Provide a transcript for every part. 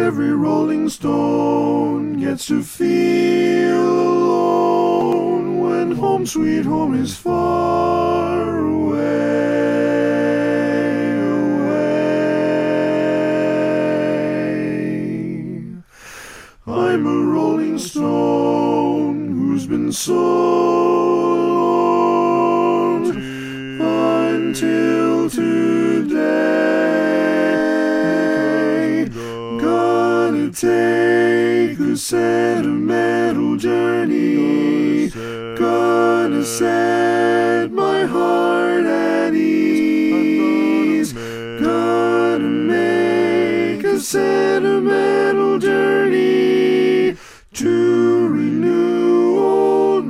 every rolling stone gets to feel alone when home sweet home is far away. I'm a rolling stone who's been so alone until today. Gonna take the sentimental journey, gonna set my heart at ease, gonna make a sentimental journey to renew old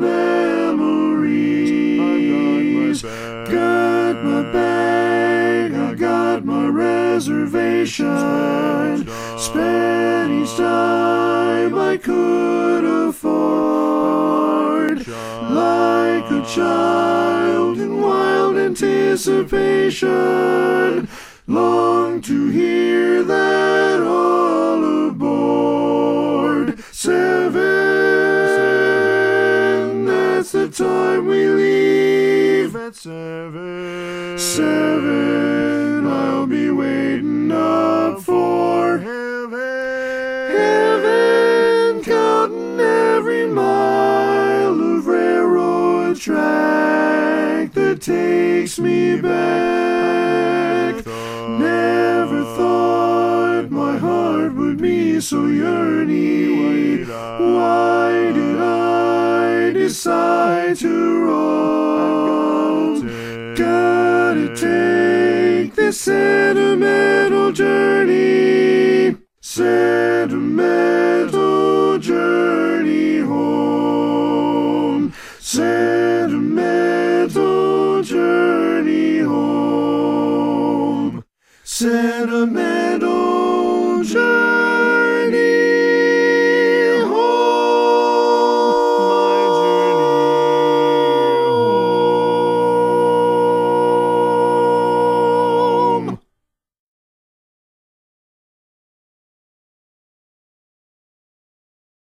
memories. Got my bag, I got my reservation, spent each time I could afford, like a child in wild anticipation, long to hear that all aboard. 7, that's the time we leave. At 7, I'll be waiting up for heaven, counting every mile of railroad track that takes me back. Never thought my heart would be so yearny. Why did I decide to roll? Gotta take this sentimental journey, sentimental journey home, sentimental journey home, sentimental